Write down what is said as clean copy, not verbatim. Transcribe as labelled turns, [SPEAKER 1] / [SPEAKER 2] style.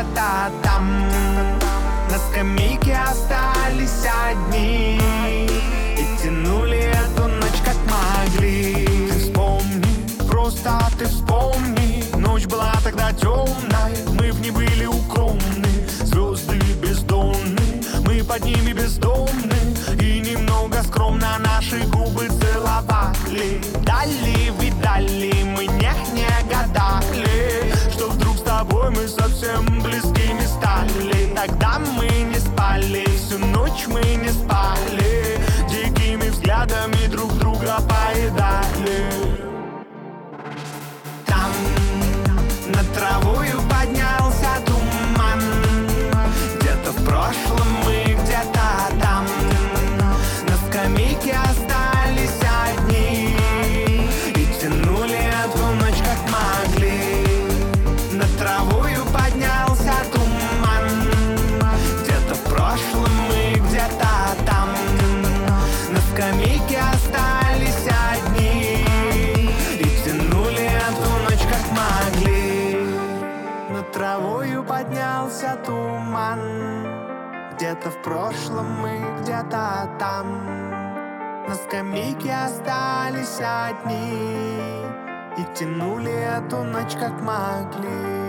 [SPEAKER 1] где-то там. На скамейке остались одни и тянули эту ночь как могли. Ты вспомни, просто ты вспомни. Ночь была тогда темной, мы в ней были укромны. Звезды бездонны, мы под ними бездомны. И немного скромно наши губы целовали. Дали, видали, мы не гадали, что вдруг с тобой мы совсем близкими стали. Тогда мы не спали, всю ночь мы не спали, дикими взглядами друг друга поедали. Там над травою поднялся туман, где-то в прошлом мы, где-то там. На скамейке остались одни и тянули эту ночь как могли. Над травою поднялся туман, где-то в прошлом мы, где-то там. На скамейке остались одни и тянули эту ночь как могли. Над травою поднялся туман, где-то в прошлом мы, где-то там. На скамейке остались одни и тянули эту ночь как могли.